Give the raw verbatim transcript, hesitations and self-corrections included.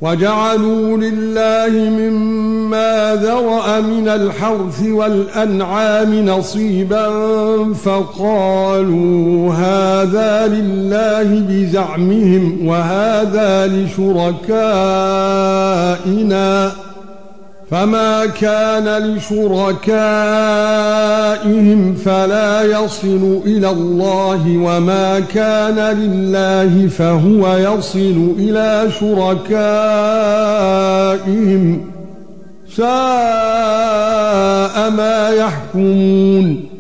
وَجَعَلُوا لِلَّهِ مِمَّا ذَرَأَ مِنَ الْحَرْثِ وَالْأَنْعَامِ نَصِيبًا فَقَالُوا هَذَا لِلَّهِ بِزَعْمِهِمْ وَهَذَا لِشُرَكَائِنَا فَمَا كَانَ لِشُرَكَائِهِمْ فَلَا يَصِلُ إِلَى اللَّهِ وَمَا كَانَ لِلَّهِ فَهُوَ يَصِلُ إِلَى شُرَكَائِهِمْ سَاءَ مَا يَحْكُمُونَ